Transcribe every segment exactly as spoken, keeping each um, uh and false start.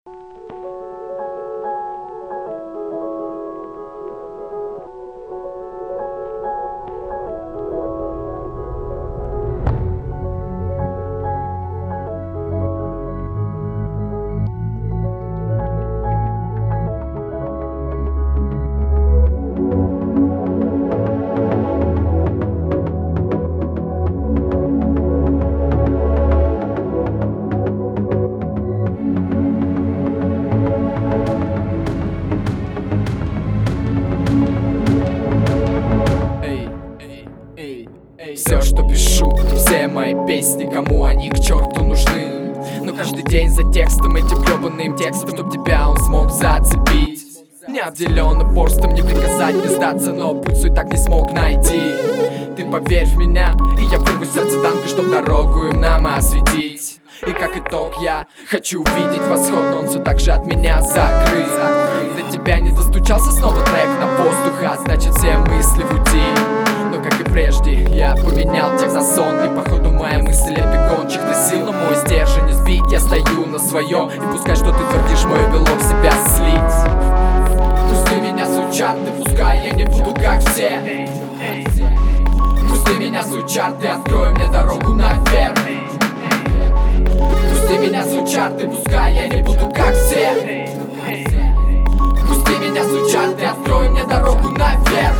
Все, что пишу, все мои песни, кому они к черту нужны? Но каждый день за текстом, этим гребаным текстом, чтоб тебя он смог зацепить. Не отделен упорством, не приказать, не сдаться, но путь свой так не смог найти. Ты поверь в меня, и я вырву сердце танка, чтоб дорогу им нам осветить. И как итог я хочу увидеть восход, но он все так же от меня закрыт. До тебя не достучался снова трек на воздух, а значит все мысли в пути. Но как и прежде, я поменял тех за сон, и походу моя мысль бегон чьих-то сил. Но мой стержень не сбить, я стою на своем, и пускай что ты твердишь, мой белок себя слить. Пусти меня, сучарты, пускай я не буду как все. Пусти меня, сучарты, открой мне дорогу наверх. Пусти меня, сучарты, пускай я не буду как все. Пусти меня, сучарты, открой мне дорогу наверх.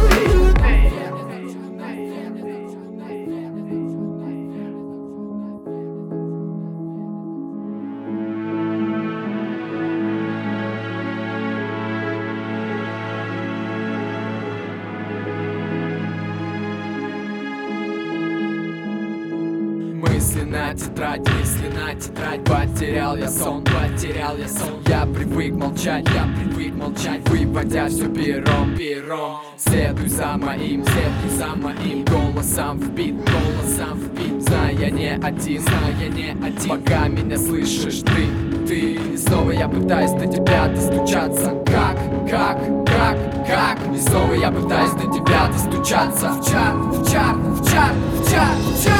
Мысли на тетрадь, мысли на тетрадь. Потерял я сон, потерял я сон. Я привык молчать, я привык молчать, выводя все пером, пером. Следуй за моим, следуй за моим голосом вбит, голосом вбит. Знаю, я не один, знаю, я не один. Пока меня слышишь ты, ты. И снова я пытаюсь до тебя достучаться. Как, как, как, как? И снова я пытаюсь до тебя достучаться. В чат, в чат, в чат, в чат, в чат.